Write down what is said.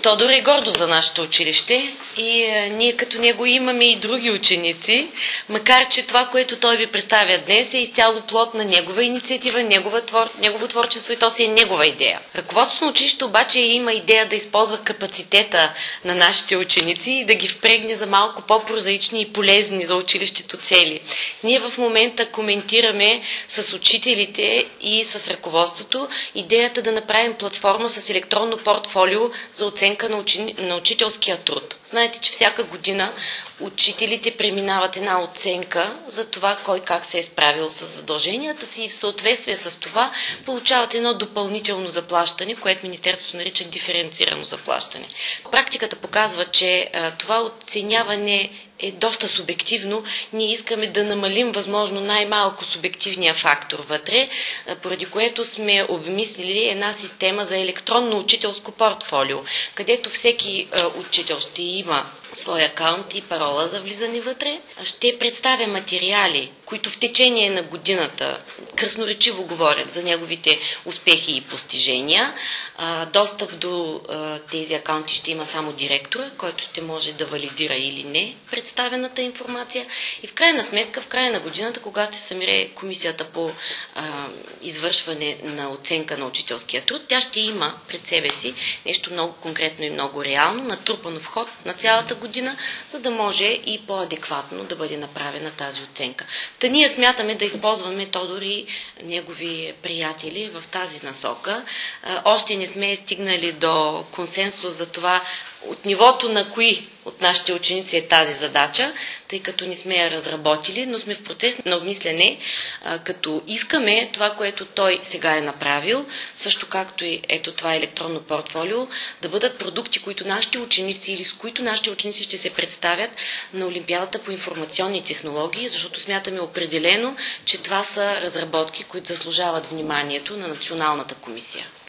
Тодор е гордо за нашето училище и ние като него имаме и други ученици, макар че това, което той ви представя днес, е изцяло плод на негова инициатива, негово творчество и то си е негова идея. Ръководството на училището обаче има идея да използва капацитета на нашите ученици и да ги впрегне за малко по-прозаични и полезни за училището цели. Ние в момента коментираме с учителите и с ръководството идеята да направим платформа с електронно портфолио за оценка на учителския труд. Знаете, че всяка година учителите преминават една оценка за това кой как се е справил с задълженията си и в съответствие с това получават едно допълнително заплащане, което Министерството нарича диференцирано заплащане. Практиката показва, че това оценяване е доста субективно. Ние искаме да намалим възможно най-малко субективния фактор вътре, поради което сме обмислили една система за електронно учителско портфолио, където всеки учител ще има свой акаунт и парола за влизане вътре. Ще представя материали, които в течение на годината красноречиво говорят за неговите успехи и постижения. Достъп до тези акаунти ще има само директора, който ще може да валидира или не представената информация. И в крайна сметка, в края на годината, когато се събере комисията по извършване на оценка на учителския труд, тя ще има пред себе си нещо много конкретно и много реално, натрупано в ход на цялата година, за да може и по-адекватно да бъде направена тази оценка. Та ние смятаме да използваме Тодор и негови приятели в тази насока. Още не сме стигнали до консенсус за това от нивото на кои от нашите ученици е тази задача, тъй като не сме я разработили, но сме в процес на обмислене, като искаме това, което той сега е направил, също както и ето това електронно портфолио, да бъдат продукти, които нашите ученици или с които нашите ученици ще се представят на Олимпиадата по информационни технологии, защото смятаме определено, че това са разработки, които заслужават вниманието на Националната комисия.